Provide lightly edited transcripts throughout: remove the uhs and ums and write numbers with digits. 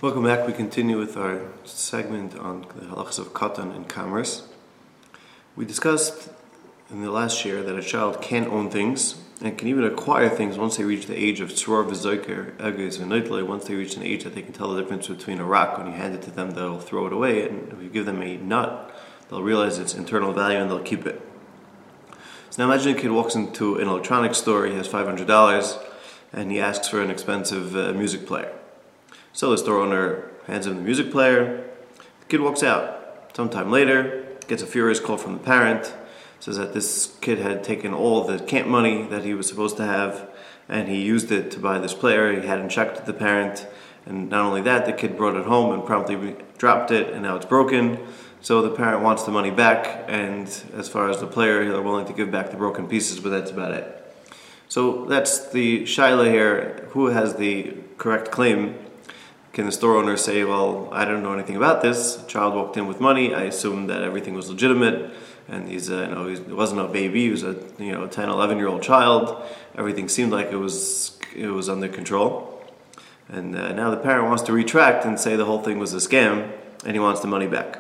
Welcome back. We continue with our segment on the halachas of katan in commerce. We discussed in the last year that a child can own things and can even acquire things once they reach the age of tzror v'zoker, egos v'noitloi. Once they reach an age that they can tell the difference between a rock, when you hand it to them, they'll throw it away, and if you give them a nut, they'll realize its internal value and they'll keep it. So now imagine a kid walks into an electronics store, he has $500, and he asks for an expensive music player. So the store owner hands him the music player. The kid walks out. Sometime later, gets a furious call from the parent. Says that this kid had taken all the camp money that he was supposed to have, and he used it to buy this player. He hadn't checked with the parent, and not only that, the kid brought it home and promptly dropped it, and now it's broken. So the parent wants the money back, and as far as the player, they're willing to give back the broken pieces, but that's about it. So that's the shaila here. Who has the correct claim? Can the store owner say, well, I don't know anything about this. A child walked in with money. I assumed that everything was legitimate. And he wasn't a baby. He was a 10, 11-year-old child. Everything seemed like it was under control. And now the parent wants to retract and say the whole thing was a scam, and he wants the money back.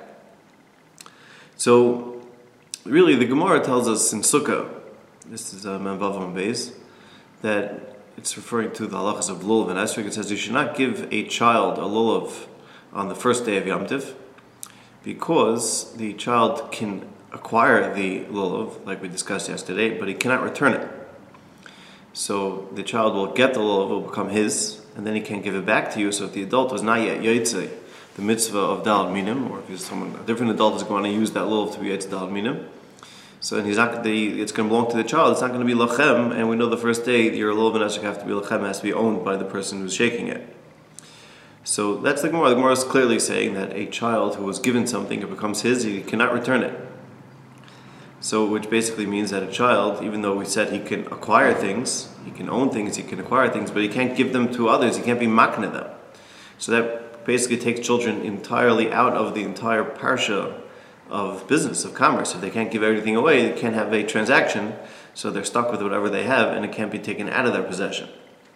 So, really, the Gemara tells us in Sukkah, this is Memvav Beis, that it's referring to the halachas of lulav and esrog. It says you should not give a child a lulav on the first day of Yom Tiv, because the child can acquire the lulav, like we discussed yesterday, but he cannot return it. So the child will get the lulav, it will become his, and then he can't give it back to you. So if the adult was not yet yotzei, the mitzvah of Daled Minim, or if a different adult is going to use that lulav to be yotzei Daled Minim, so it's going to belong to the child. It's not going to be lachem, and we know the first day your lulav and esrog have to be lachem, has to be owned by the person who's shaking it. So that's the Gemara. The Gemara is clearly saying that a child who was given something, it becomes his, he cannot return it. So, which basically means that a child, even though we said he can acquire things, he can own things, he can acquire things, but he can't give them to others, he can't be makna them. So that basically takes children entirely out of the entire parsha of business, of commerce. If they can't give everything away, they can't have a transaction, so they're stuck with whatever they have, and it can't be taken out of their possession.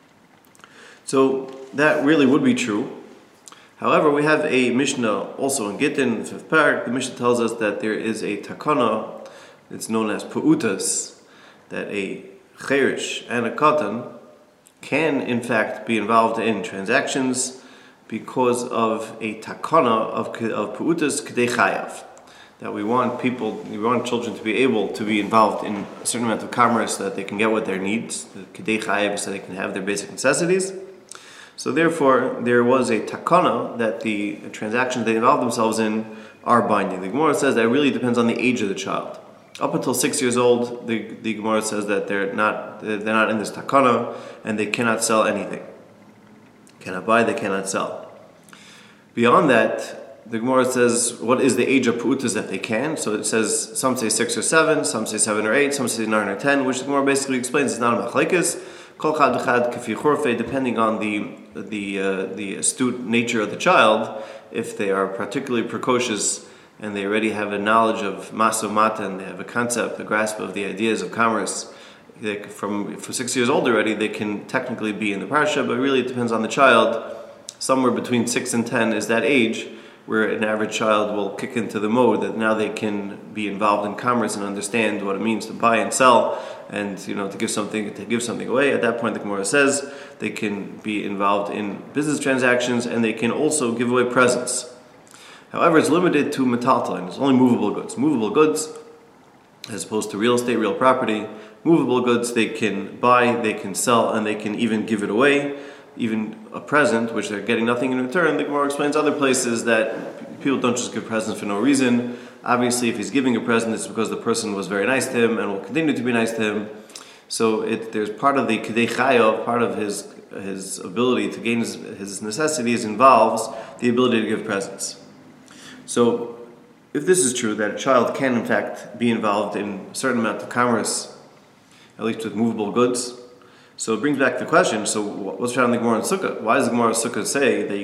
So that really would be true. However, we have a Mishnah also in Gittin, the 5th parak. The Mishnah tells us that there is a takana, it's known as pu'utas, that a cherish and a katan can in fact be involved in transactions because of a takana of pu'utas k'dei chayav. That we want children to be able to be involved in a certain amount of commerce so that they can get what their needs, the k'dei chayav, so they can have their basic necessities. So therefore, there was a takana that the transactions they involve themselves in are binding. The Gemara says that it really depends on the age of the child. Up until 6 years old, the Gemara says that they're not in this takana and they cannot sell anything. Cannot buy, they cannot sell. Beyond that, the Gemara says, what is the age of pu'utas that they can? So it says, some say 6 or 7, some say 7 or 8, some say 9 or 10, which the Gemara basically explains is not a machlekes. Kol chad v'chad kafi chorfei, depending on the astute nature of the child. If they are particularly precocious and they already have a knowledge of maso mata and they have a concept, a grasp of the ideas of commerce, for 6 years old already, they can technically be in the parsha, but really it depends on the child. Somewhere between 6 and 10 is that age where an average child will kick into the mode that now they can be involved in commerce and understand what it means to buy and sell, and to give something away. At that point, the Gemara says they can be involved in business transactions and they can also give away presents. However, it's limited to metaltalin. It's only movable goods. Movable goods, as opposed to real estate, real property. Movable goods they can buy, they can sell, and they can even give it away. Even a present, which they're getting nothing in return. The Gemara explains other places that people don't just give presents for no reason. Obviously, if he's giving a present, it's because the person was very nice to him and will continue to be nice to him. So there's part of the k'dei chayav, part of his ability to gain his necessities involves the ability to give presents. So if this is true, that a child can in fact be involved in a certain amount of commerce, at least with movable goods, so it brings back the question, so what's found in the Gemara in Sukkah? Why does the Gemara in Sukkah say that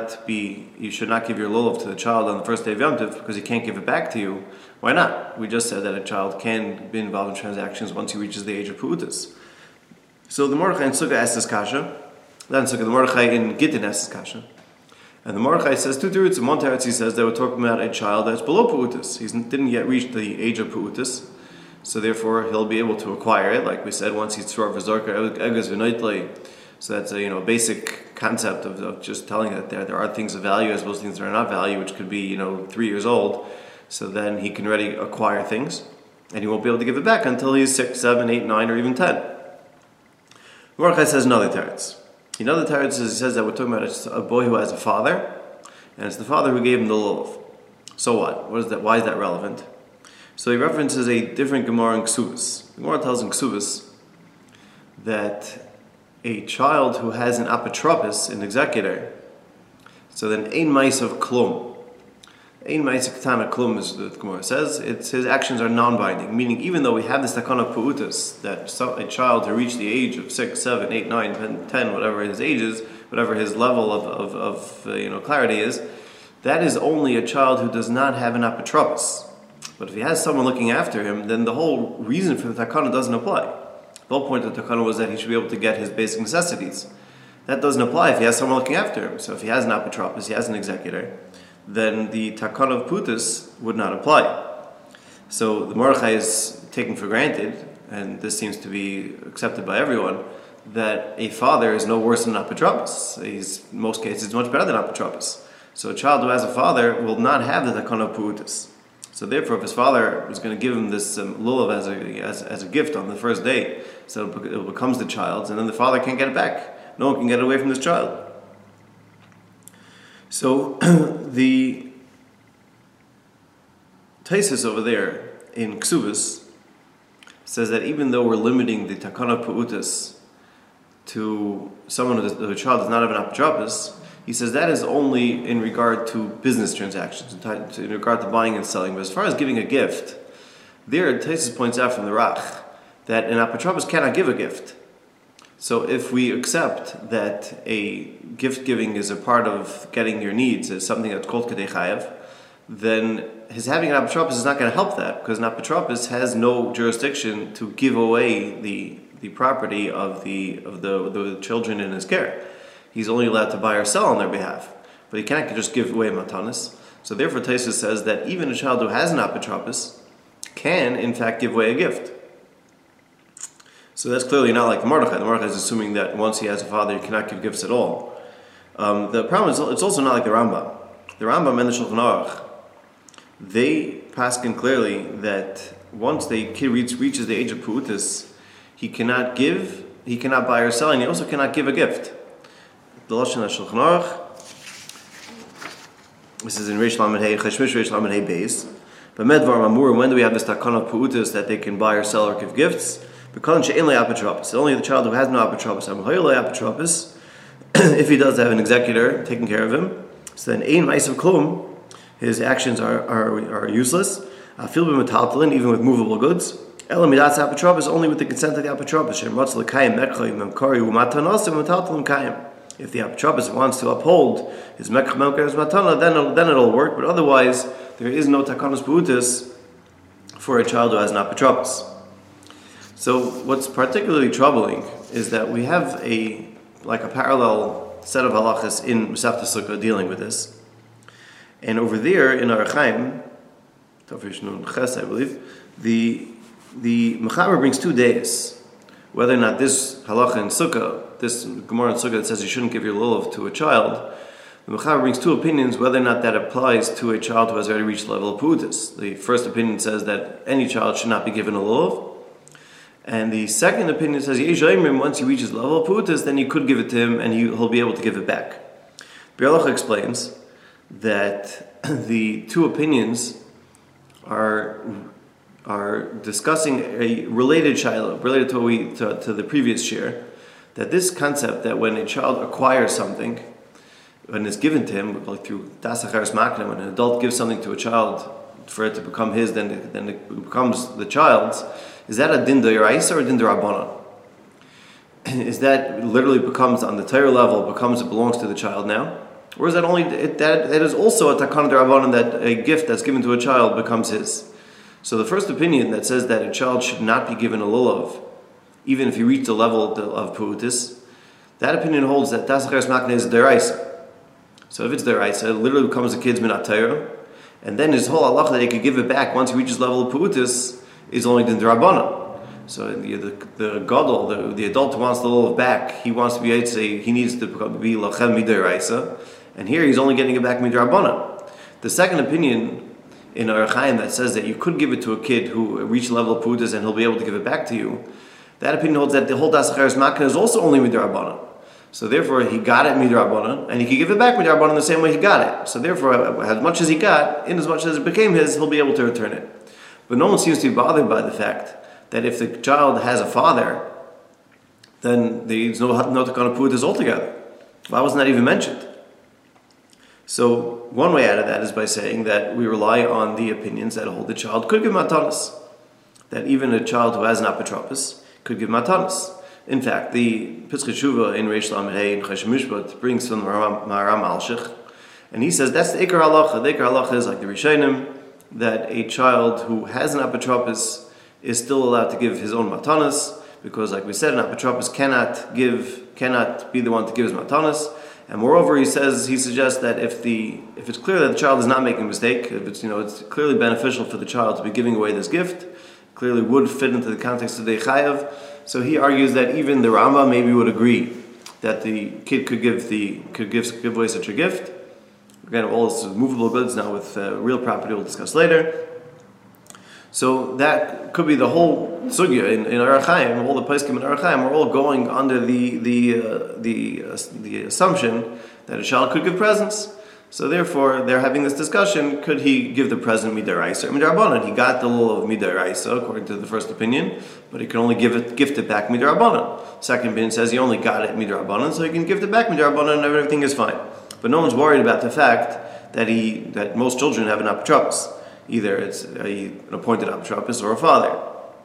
you should not give your lulav to the child on the first day of Yom Tov because he can't give it back to you? Why not? We just said that a child can be involved in transactions once he reaches the age of pu'utas. So the Mordechai in Sukkah asks this kasha, not in Sukkah, the Mordechai in Gittin asks this kasha. And the Mordechai says two teretz. In one teretz he says they were talking about a child that's below Peutus. He didn't yet reach the age of Peutus, so therefore he'll be able to acquire it. Like we said, once he's Tzor V'Zorka Eges V'Noitlei. So that's a basic concept of just telling that there are things of value as well as things that are not value, which could be 3 years old. So then he can already acquire things, and he won't be able to give it back until he's 6, 7, 8, 9, or even 10. Mordechai says another teretz. Another teretz he says that we're talking about a boy who has a father, and it's the father who gave him the lulav. So what? What is that? Why is that relevant? So he references a different Gemara in Ksubas. The Gemara tells in Ksubas that a child who has an apotropos, an executor, so then ein mais of klum. Ein mais ketana klum, as the Gemara says, his actions are non-binding, meaning even though we have this takana peutus, that a child who reached the age of 6, 7, 8, 9, 10, whatever his age is, whatever his level of clarity is, that is only a child who does not have an apotropos. But if he has someone looking after him, then the whole reason for the takana doesn't apply. The whole point of the takana was that he should be able to get his basic necessities. That doesn't apply if he has someone looking after him. So if he has an apotropos, he has an executor, then the takana of putus would not apply. So the Mordechai is taken for granted, and this seems to be accepted by everyone, that a father is no worse than an apotropos. In most cases, much better than apotropos. So a child who has a father will not have the takana of putus. So therefore, if his father is going to give him this lulav as a gift on the first day, so it becomes the child's, and then the father can't get it back. No one can get it away from this child. So the Taisus over there in Ksubas says that even though we're limiting the takana peutus to someone whose child does not have an apotropos, he says that is only in regard to business transactions, in regard to buying and selling. But as far as giving a gift, there Taisus points out from the Rach that an apotropos cannot give a gift. So if we accept that a gift giving is a part of getting your needs, as something that's called kedei chayav, then his having an apotropos is not going to help that, because an apotropos has no jurisdiction to give away the property of the children in his care. He's only allowed to buy or sell on their behalf, but he can't just give away matanis. So therefore, Taisus says that even a child who has an apotropos can, in fact, give away a gift. So that's clearly not like the Mordechai. The Mordechai is assuming that once he has a father, he cannot give gifts at all. The problem is, it's also not like the Rambam. The Rambam and the Shulchan Aruch, they paskin clearly that once the kid reaches the age of peutus, he cannot buy or sell, and he also cannot give a gift. The Lashon Shulchan Aruch, this is in Reish Lamed Hey, Cheshmish Reish Lamed Hey Beis. But Medvar Mamur, when do we have this takana peutus that they can buy or sell or give gifts? Because only the child who has no apotropos, if he does have an executor taking care of him, so then ein ma'asav klum, his actions are useless. Fil b'metaltalin, even with movable goods. Ela midas apotropos, only with the consent of the apotropos. Shem ratz l'kayim mekcha memkari u'matanos u'metaltalin kayim. If the apotropos wants to uphold his mekcha memkari matana, then it'll work. But otherwise, there is no takanos peutus for a child who has an apotropos. So what's particularly troubling is that we have a parallel set of halachas in Masechta Sukkah dealing with this. And over there in Orach Chaim, Tafresh Nun Ches, I believe, the Mechaber brings 2 days. Whether or not this halacha in Sukkah, this Gemara in Sukkah that says you shouldn't give your lulav to a child, the Mechaber brings 2 opinions whether or not that applies to a child who has already reached the level of peutus. The first opinion says that any child should not be given a lulav. And the second opinion says, once he reaches the level of peutus, then you could give it to him and he'll be able to give it back. Biur Halacha explains that the 2 opinions are discussing a related shiloh, related to the previous shir, that this concept that when a child acquires something, when it's given to him, like through das acharis makna, when an adult gives something to a child for it to become his, then it becomes the child's. Is that a din d'oraisa or a din d'rabbanan? Is that literally becomes on the Torah level, it belongs to the child now? Or is that only that is also a takana d'rabbanan, that a gift that's given to a child becomes his? So the first opinion that says that a child should not be given a lulav, even if he reached the level of peutus, that opinion holds that das acharis makna is d'oraisa. So if it's deraisa, it literally becomes a kid's minat Torah, and then his whole halacha that he could give it back once he reaches level of peutis is only the drabanan. So the gadol, the adult who wants the lulav back, he wants to be able to say he needs to be lachem midiraisa, and here he's only getting it back midrabanan. The second opinion in Orach Chaim that says that you could give it to a kid who reached the level of peutis and he'll be able to give it back to you, that opinion holds that the whole das acheres makna is also only midrabanan. So therefore, he got it midrabanan, and he can give it back midrabanan the same way he got it. So therefore, as much as he got, in as much as it became his, he'll be able to return it. But no one seems to be bothered by the fact that if the child has a father, then there's no takana peutis altogether. Why wasn't that even mentioned? So one way out of that is by saying that we rely on the opinions that hold the child could give matanas. That even a child who has an apotropos could give matanas. In fact, the Pischei Teshuva in Reish Lamed Hey in Chesed Mishpat brings from Maharam Alshich, and he says that's the Ikar Halacha. The Ikar Halacha is like the Rishonim, that a child who has an apotropos is still allowed to give his own matanas, because like we said, an apotropos cannot be the one to give his matanas. And moreover, he suggests that if it's clear that the child is not making a mistake, if it's clearly beneficial for the child to be giving away this gift, clearly would fit into the context of the Chayav. So he argues that even the Rambam maybe would agree that the kid could give away such a gift. Again, all this is movable goods now with real property we'll discuss later. So that could be the whole sugya in Orach Chaim. All the poskim in Orach Chaim are all going under the assumption that a child could give presents. So therefore, they're having this discussion: could he give the present midaraisa or midarabanan? He got the lulav of midaraisa according to the first opinion, but he can only gift it back midarabanan. Second opinion says he only got it midarabanan, so he can gift it back midarabanan, and everything is fine. But no one's worried about the fact that most children have an apotropos. Either it's an appointed apotropos or a father.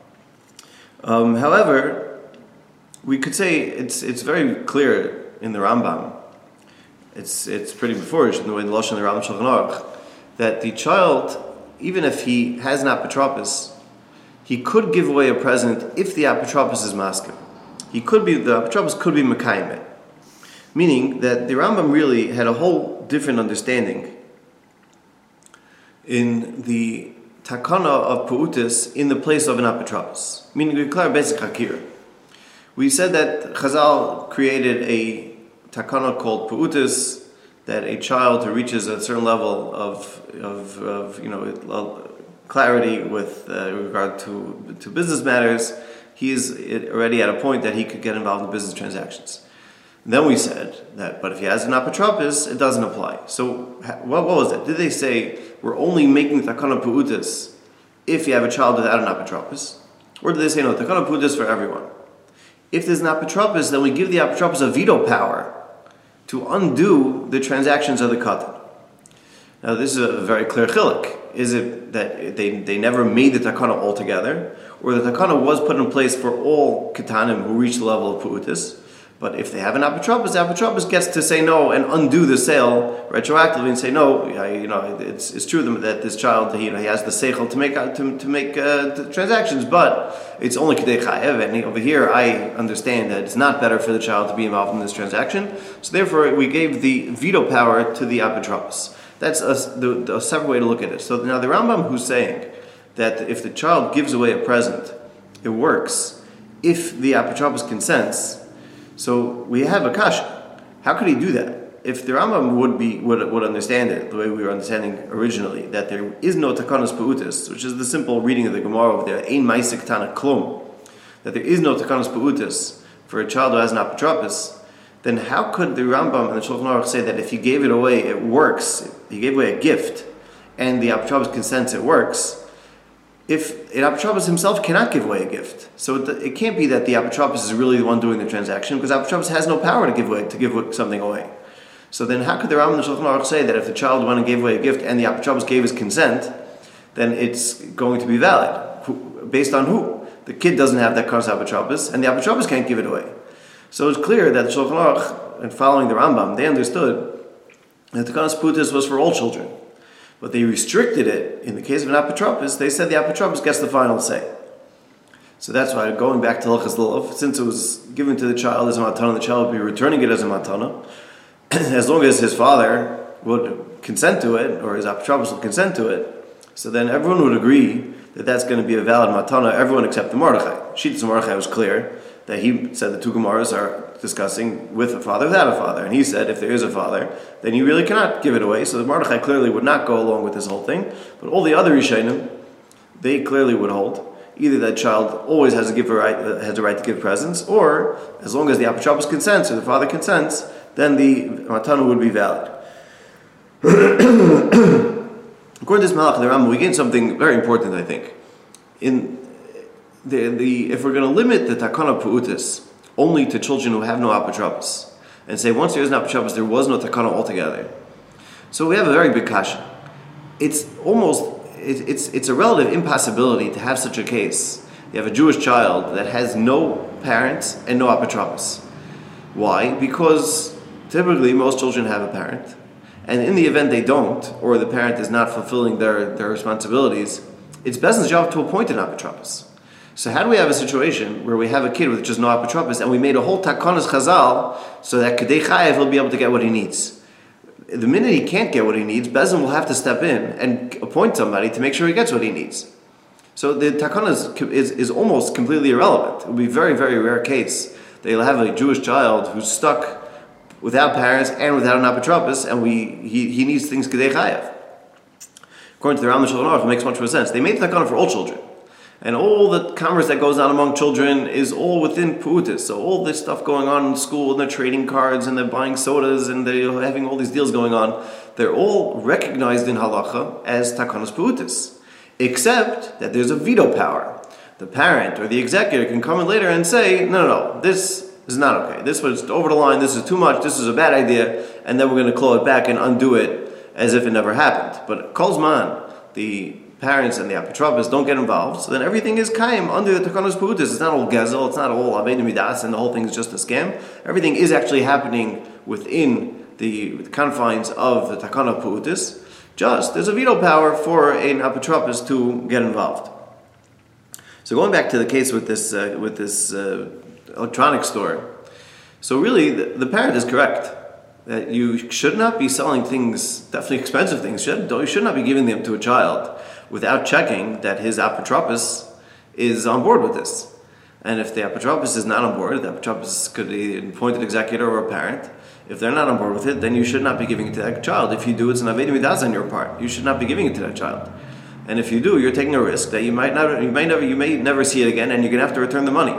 However, we could say it's very clear in the Rambam. It's pretty beforish in the way the Lashon of the Rambam Shulchan Aruch that the child, even if he has an apotropos, he could give away a present if the apotropos is maskim. The apotropos could be mekayim it. Meaning that the Rambam really had a whole different understanding in the takana of peutis in the place of an apotropos. Meaning we declare basic hakir. We said that Chazal created a takana called peutis, that a child who reaches a certain level of clarity with regard to business matters, he is already at a point that he could get involved in business transactions. And then we said that, but if he has an apotropos, it doesn't apply. So what was it? Did they say we're only making takana peutis if you have a child without an apotropos, or did they say no, takana peutis for everyone? If there's an apotropos, then we give the apotropos a veto power to undo the transactions of the katan. Now this is a very clear chiluk. Is it that they never made the takana altogether, or the takana was put in place for all katanim who reach the level of peutis? But if they have an apotropos, the apotropos gets to say no and undo the sale retroactively and say no. It's true that this child he has the seichel to make the transactions, but it's only kedei chayev. And over here, I understand that it's not better for the child to be involved in this transaction. So therefore, we gave the veto power to the apotropos. That's a separate way to look at it. So now the Rambam who's saying that if the child gives away a present, it works if the apotropos consents. So we have a kasha. How could he do that? If the Rambam would understand it the way we were understanding originally, that there is no takanas peutis, which is the simple reading of the Gemara over there, ein maisik tana klum, that there is no takanas peutis for a child who has an apotropos, then how could the Rambam and the Shulchan Aruch say that if he gave it away, it works? He gave away a gift, and the apotropos consents, it works. If an apotropos himself cannot give away a gift, so it can't be that the apotropos is really the one doing the transaction, because apotropos has no power to give something away. So then, how could the Rambam and the Shulchan Aruch say that if the child went and gave away a gift and the apotropos gave his consent, then it's going to be valid? Based on who? The kid doesn't have that kind of apotropos, and the apotropos can't give it away. So it's clear that the Shulchan Aruch, and following the Rambam, they understood that the takanas peutis was for all children. But they restricted it in the case of an apotropos. They said the apotropos gets the final say. So that's why, going back to Hilchos Lulav, since it was given to the child as a matana, the child would be returning it as a matana. as long as his father would consent to it, or his apotropos would consent to it, so then everyone would agree that that's going to be a valid matana, everyone except the Mordechai. Shittas Mordechai was clear that he said the two Gemaras are discussing with a father, without a father. And he said if there is a father, then you really cannot give it away. So the Mordechai clearly would not go along with this whole thing. But all the other Rishonim, they clearly would hold either that child always has a right to give presents, or as long as the apotropos consents or the father consents, then the matana would be valid. According to this Malach, the Rambam, we gain something very important, I think. In if we're going to limit the takana pu'utis only to children who have no apotropos, and say once there is an apotropos, there was no takana altogether. So we have a very big kasha. It's a relative impossibility to have such a case. You have a Jewish child that has no parents and no apotropos. Why? Because typically most children have a parent, and in the event they don't, or the parent is not fulfilling their responsibilities, it's Bezdin's job to appoint an apotropos. So how do we have a situation where we have a kid with just no apotropos, and we made a whole takanas chazal so that Kedei Chayev will be able to get what he needs? The minute he can't get what he needs, Bezdin will have to step in and appoint somebody to make sure he gets what he needs. So the takanas is almost completely irrelevant. It will be a very, very rare case that you'll have a Jewish child who's stuck without parents and without an apotropos, and he needs things Kedei Chayev. According to the Rambam Shulchan Aruch, it makes much more sense. They made the takana for all children. And all the commerce that goes on among children is all within pu'utis. So all this stuff going on in school, and they're trading cards, and they're buying sodas, and they're having all these deals going on, they're all recognized in halacha as takanas pu'utis. Except that there's a veto power. The parent or the executor can come in later and say, no, this is not okay. This was over the line, this is too much, this is a bad idea, and then we're going to claw it back and undo it as if it never happened. But Kol Zman, the parents and the apotropos don't get involved, so then everything is kaim under the takanos pu'utis. It's not all gezel, it's not all aved midas, and the whole thing is just a scam. Everything is actually happening within the confines of the takana pu'utis. Just there's a veto power for an apotropos to get involved. So going back to the case with this electronics store, so really the parent is correct that you should not be selling things, definitely expensive things. You should not be giving them to a child without checking that his apotropos is on board with this. And if the apotropos is not on board, the apotropos could be an appointed executor or a parent. If they're not on board with it, then you should not be giving it to that child. If you do, it's an aved midas on your part. You should not be giving it to that child. And if you do, you're taking a risk that you may never see it again, and you're going to have to return the money.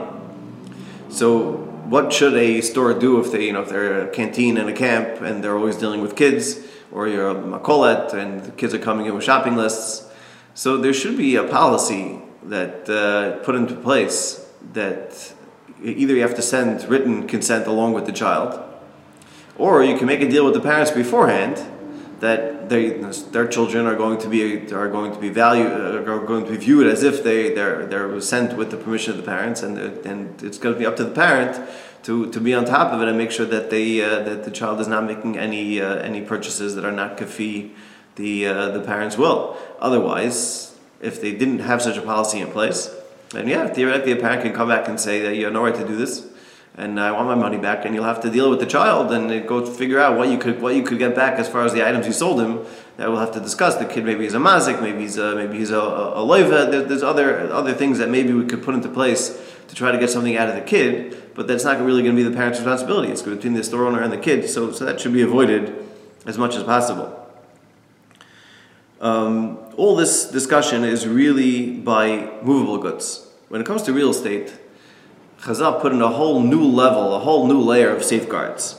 So, what should a store do if they're a canteen in a camp and they're always dealing with kids, or you're a makolet and the kids are coming in with shopping lists? So there should be a policy that put into place that either you have to send written consent along with the child, or you can make a deal with the parents beforehand that their children are going to be viewed as if they're sent with the permission of the parents, and it's going to be up to the parent to be on top of it and make sure that that the child is not making any purchases that are not kafi the parents' will. Otherwise, if they didn't have such a policy in place, then theoretically a parent can come back and say that you have no right to do this, and I want my money back, and you'll have to deal with the child and go figure out what you could get back as far as the items you sold him. That we'll have to discuss. The kid maybe is a mazik, maybe he's a loiva. There's other things that maybe we could put into place to try to get something out of the kid, but that's not really going to be the parent's responsibility. It's between the store owner and the kid, so that should be avoided as much as possible. All this discussion is really by movable goods. When it comes to real estate, Chazal put in a whole new level, a whole new layer of safeguards.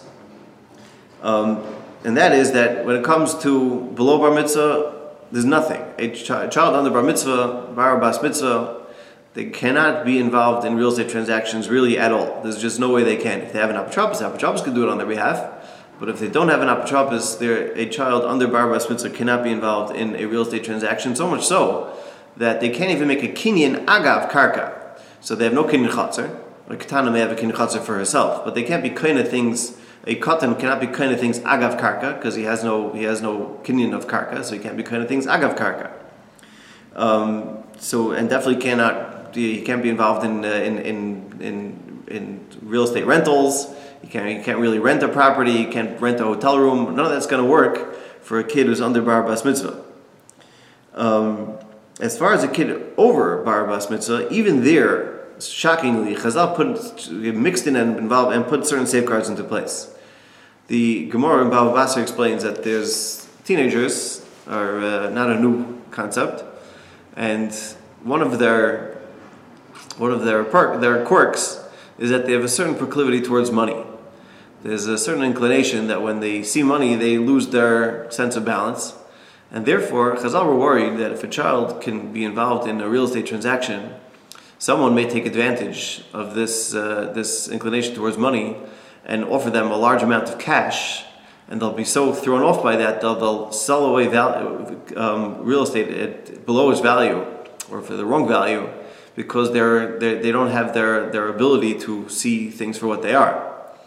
And that is that when it comes to below bar mitzvah, there's nothing. A child under bar mitzvah, bar bas mitzvah, they cannot be involved in real estate transactions really at all. There's just no way they can. If they have an apotropos can do it on their behalf. But if they don't have an apotropos, a child under bar bas mitzvah cannot be involved in a real estate transaction, so much so that they can't even make a kinyan agav karka. So they have no kinyan chatzar. A katana may have a kinyan chatzar for herself, but they can't be kind of things. A katan cannot be kind of things agav karka because he has no kinyan of karka, so he can't be kind of things agav karka. And definitely he can't be involved in real estate rentals. You can't really rent a property. You can't rent a hotel room. None of that's going to work for a kid who's under bar bas mitzvah. As far as a kid over bar bas mitzvah, even there, shockingly, Chazal mixed in and involved and put certain safeguards into place. The Gemara in Bava Basra explains that there's teenagers are not a new concept, and one of their quirks is that they have a certain proclivity towards money. There's a certain inclination that when they see money, they lose their sense of balance, and therefore Chazal were worried that if a child can be involved in a real estate transaction, someone may take advantage of this inclination towards money and offer them a large amount of cash, and they'll be so thrown off by that they'll sell away real estate at below its value or for the wrong value because they don't have their ability to see things for what they are.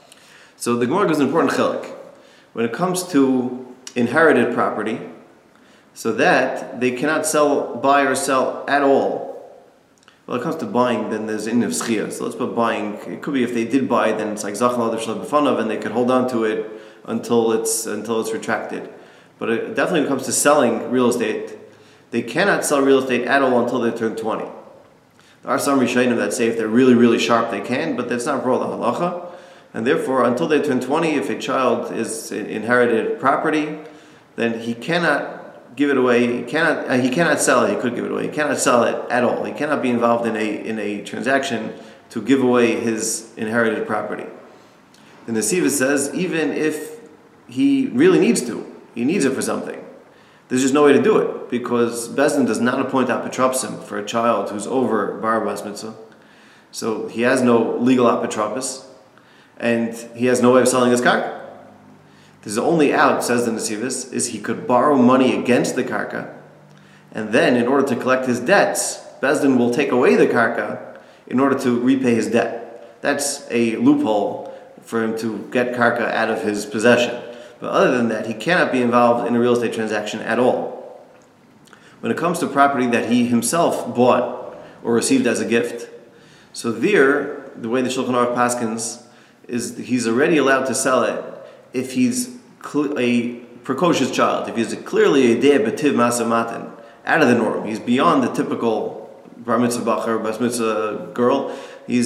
So the Gemara gives an important chilek when it comes to inherited property, so that they cannot buy or sell at all. Well, it comes to buying, then there's in of schia. So let's put buying. It could be if they did buy, then it's like zachnal b'fanav, and they could hold on to it until it's retracted. But it definitely, when it comes to selling real estate, they cannot sell real estate at all until they turn 20. There are some Rishonim that say if they're really, really sharp, they can, but that's not for all the halacha. And therefore, until they turn 20, if a child is inherited property, then he cannot give it away. He cannot sell it. He could give it away. He cannot sell it at all. He cannot be involved in a transaction to give away his inherited property. And the Siva says, even if he really needs to, he needs it for something, there's just no way to do it because Beis Din does not appoint apotropsim for a child who's over bar bas mitzvah. So he has no legal apotropis, and he has no way of selling his karka. There's only out, says the Nesivis, is he could borrow money against the karka, and then in order to collect his debts, Beis Din will take away the karka in order to repay his debt. That's a loophole for him to get karka out of his possession. But other than that, he cannot be involved in a real estate transaction at all. When it comes to property that he himself bought or received as a gift, so there, the way the Shulchan Aruch paskins is he's already allowed to sell it if he's a precocious child, if he's clearly a deh b'tiv masa matan, out of the norm, he's beyond the typical bar mitzvah bacher, bas mitzvah girl.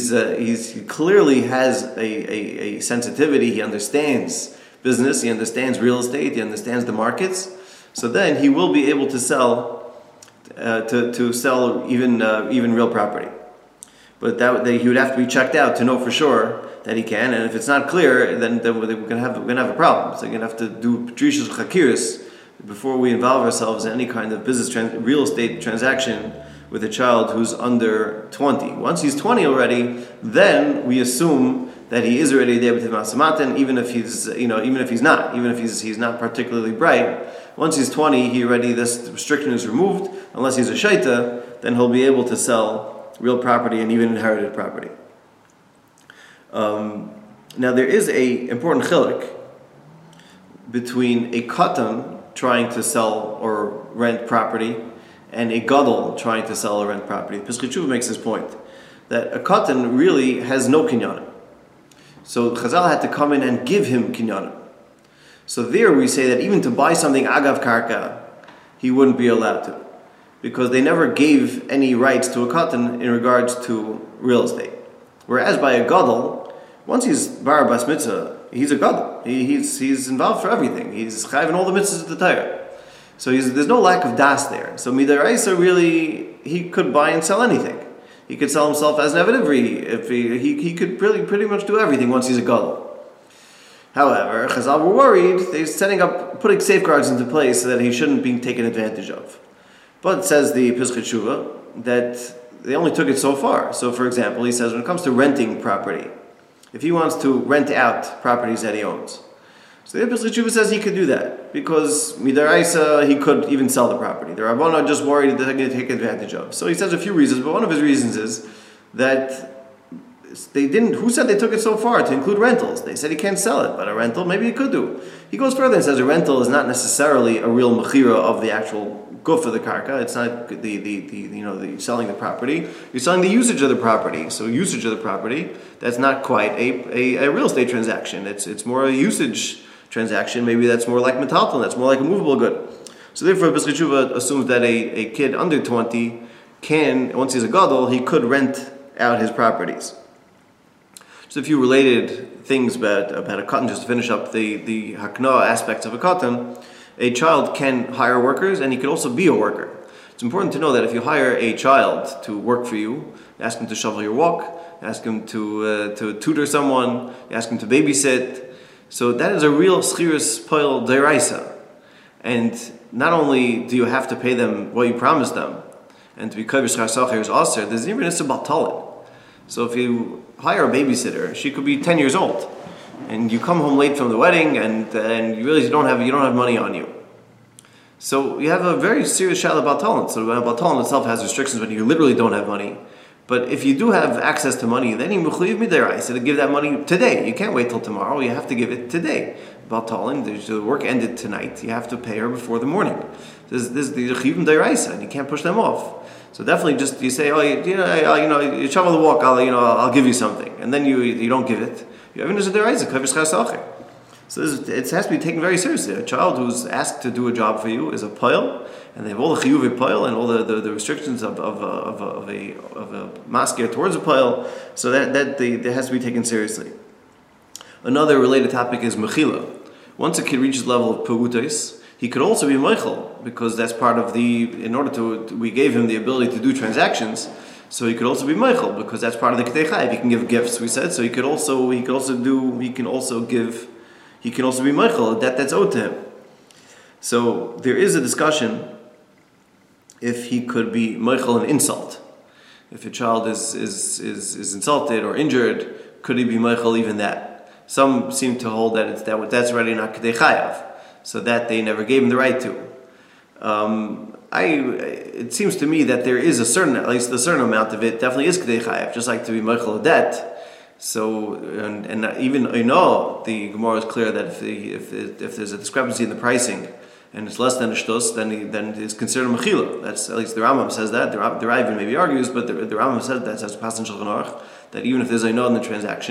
He clearly has a sensitivity. He understands business. He understands real estate. He understands the markets. So then he will be able to sell to sell even real property. But he would have to be checked out to know for sure that he can. And if it's not clear, then we're going to have a problem. So you're going to have to do patricias chakiris before we involve ourselves in any kind of real estate transaction with a child who's under 20. Once he's 20 already, then we assume that he is already there with Masamatan, even if he's not particularly bright. Once he's 20, this restriction is removed. Unless he's a shaita, then he'll be able to sell real property and even inherited property. Now there is a important chilek between a katan trying to sell or rent property and a gadol trying to sell or rent property. Pesach Tshuva makes this point that a katan really has no kinyanim. So Chazal had to come in and give him kinyanim. So there we say that even to buy something agav karka, he wouldn't be allowed to, because they never gave any rights to a katan in regards to real estate. Whereas by a gadol, once he's bar bas mitzvah, he's a gadol. He's involved for everything. He's chayv in all the mitzvahs of the Torah. So there's no lack of das there. So midaraisa really, he could buy and sell anything. He could sell himself as an Eved Ivri. If he could really pretty much do everything once he's a gadol. However, Chazal were worried. They're putting safeguards into place so that he shouldn't be taken advantage of. But it says the Pesach Tshuva that they only took it so far. So, for example, he says when it comes to renting property, if he wants to rent out properties that he owns, so the Pesach Tshuva says he could do that because midaraisa he could even sell the property. The Rabbanan are just worried that they're going to take advantage of. So he says a few reasons, but one of his reasons is that they didn't. Who said they took it so far to include rentals? They said he can't sell it, but a rental maybe he could do. He goes further and says a rental is not necessarily a real mechira of the actual guf of the karka. It's not the selling the property. You're selling the usage of the property. So usage of the property, that's not quite a real estate transaction. It's more a usage transaction. Maybe that's more like metalton. That's more like a movable good. So therefore, Pesach Tshuva assumes that a kid under 20 can, once he's a gadol, he could rent out his properties. Just a few related things about a katan, just to finish up the hakna aspects of a katan. A child can hire workers, and he could also be a worker. It's important to know that if you hire a child to work for you, ask him to shovel your walk, ask him to tutor someone, ask him to babysit, so that is a real schirus poil deraisa. And not only do you have to pay them what you promised them, and to be kovish chasacher is aser, there's even a batalin. So if you hire a babysitter, she could be 10 years old, and you come home late from the wedding, and you realize you don't have money on you. So you have a very serious shaila batalin. So batalin itself has restrictions when you literally don't have money. But if you do have access to money, then you mechuyev midiraisa to give that money today. You can't wait till tomorrow. You have to give it today. Batalin, the work ended tonight. You have to pay her before the morning. This is the chiyuv midiraisa, and you can't push them off. So definitely, just you say, you shovel the walk. I'll give you something, and then you don't give it. You have a deraisa kovish chasacher. So it has to be taken very seriously. A child who's asked to do a job for you is a poil, and they have all the chiyuv poil and all the restrictions of a maskir towards a poil. So that has to be taken seriously. Another related topic is mechila. Once a kid reaches the level of perutos, he could also be meichel, because that's part of we gave him the ability to do transactions. So he could also be meichel, because that's part of the ketei chayiv. He can give gifts, we said. So he can also be meichel, that's owed to him. So there is a discussion if he could be meichel an insult. If a child is insulted or injured, could he be meichel even that? Some seem to hold that that's already not ketei chayav, so that they never gave him the right to. It seems to me that there is at least a certain amount of it definitely is ketei chayav, just like to be meichel a debt. So, and even the Gemara is clear that if there's a discrepancy in the pricing and it's less than a shtus, then it's considered a mechila. That's at least the Rambam says that. The Rav maybe argues, but the Rambam says that as Pasan Shulchan Aruch, that even if there's a in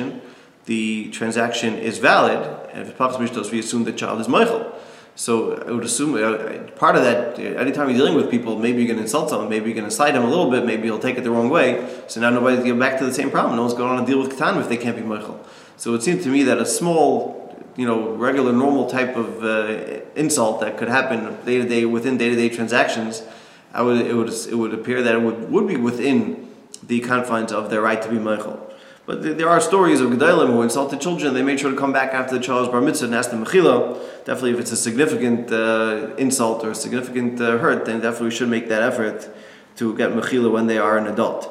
the transaction is valid, and if it's papas mishtos, we assume the child is meichel. So I would assume part of that, anytime you're dealing with people, maybe you're going to insult someone, maybe you're going to slight him a little bit, maybe he'll take it the wrong way. So now nobody's going back to the same problem. No one's going on to deal with katan if they can't be meichel. So it seems to me that a small, regular, normal type of insult that could happen day-to-day within day-to-day transactions, it would appear that it would be within the confines of their right to be meichel. But there are stories of gedolim who insulted children. They made sure to come back after the child's bar mitzvah and ask them mechila. Definitely, if it's a significant insult or a significant hurt, then definitely we should make that effort to get mechila when they are an adult.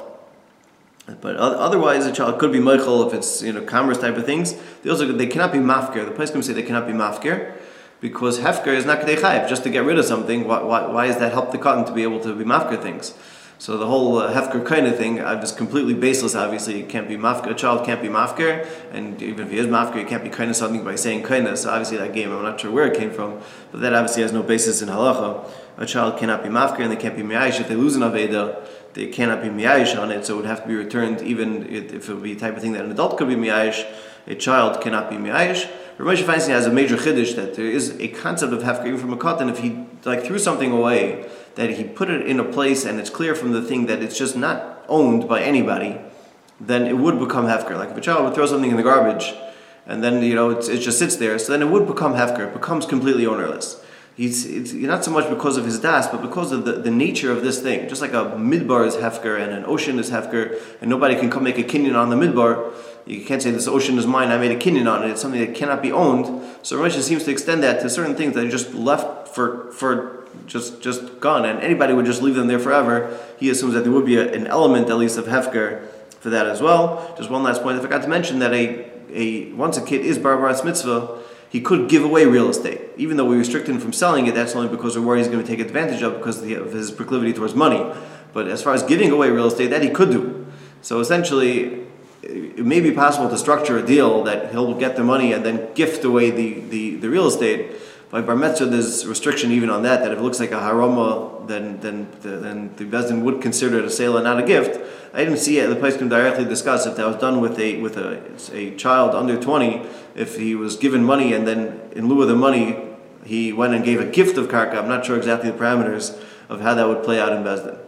But otherwise, a child could be meichel if it's commerce type of things. They cannot be mafker. The place can say they cannot be mafker because hefker is not kedei chayiv. Just to get rid of something, why does that help the cotton to be able to be mafker things? So the whole hefker kind of thing is completely baseless. Obviously, it can't be mafker. A child can't be mafker, and even if he is mafker, he can't be kind of something by saying kindness. So obviously, that game, I'm not sure where it came from, but that obviously has no basis in halacha. A child cannot be mafker, and they can't be miyayish. If they lose an aveda, they cannot be miyayish on it, so it would have to be returned, even if it would be the type of thing that an adult could be miyayish. A child cannot be miyayish. Rav Moshe Feinstein has a major chiddush that there is a concept of hefker even from a katan. If he threw something away, that he put it in a place and it's clear from the thing that it's just not owned by anybody, then it would become hefker. Like if a child would throw something in the garbage and then it just sits there, so then it would become hefker. It becomes completely ownerless. It's not so much because of his das, but because of the nature of this thing. Just like a midbar is hefker and an ocean is hefker, and nobody can come make a kinyan on the midbar. You can't say this ocean is mine, I made a kinyan on it. It's something that cannot be owned. So Rav Moshe seems to extend that to certain things that are just left for just gone, and anybody would just leave them there forever. He assumes that there would be an element at least of hefker for that as well. Just one last point, I forgot to mention that once a kid is bar mitzvah, he could give away real estate. Even though we restrict him from selling it, that's only because we're worried he's going to take advantage of because of his proclivity towards money. But as far as giving away real estate, that he could do. So essentially, it may be possible to structure a deal that he'll get the money and then gift away the real estate. By bar mitzvah, there's a restriction even on that if it looks like a haroma, then the Bezdin would consider it a sale and not a gift. I didn't see the place can directly discuss if that was done with a child under 20, if he was given money and then in lieu of the money he went and gave a gift of karka. I'm not sure exactly the parameters of how that would play out in Bezdin.